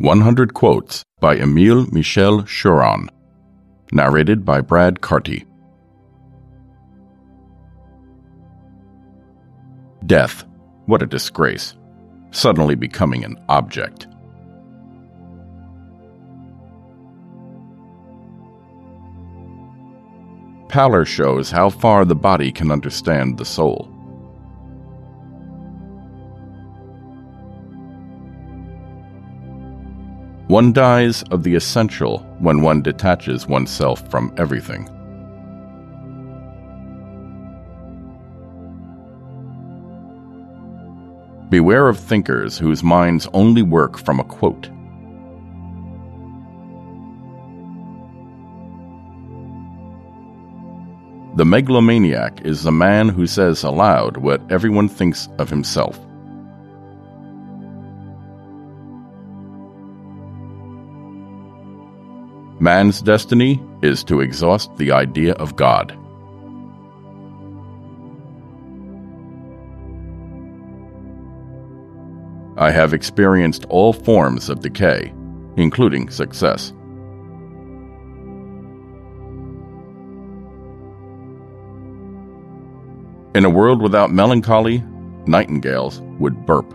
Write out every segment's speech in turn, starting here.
100 Quotes by Emile Michel Churon. Narrated by Brad Carty. Death, what a disgrace. Suddenly becoming an object. Pallor shows how far the body can understand the soul. One dies of the essential when one detaches oneself from everything. Beware of thinkers whose minds only work from a quote. The megalomaniac is the man who says aloud what everyone thinks of himself. Man's destiny is to exhaust the idea of God. I have experienced all forms of decay, including success. In a world without melancholy, nightingales would burp.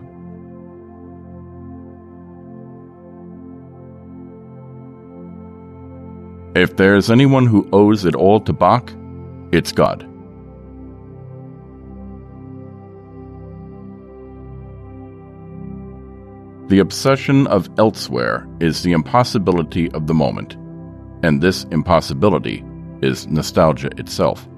If there's anyone who owes it all to Bach, it's God. The obsession of elsewhere is the impossibility of the moment, and this impossibility is nostalgia itself.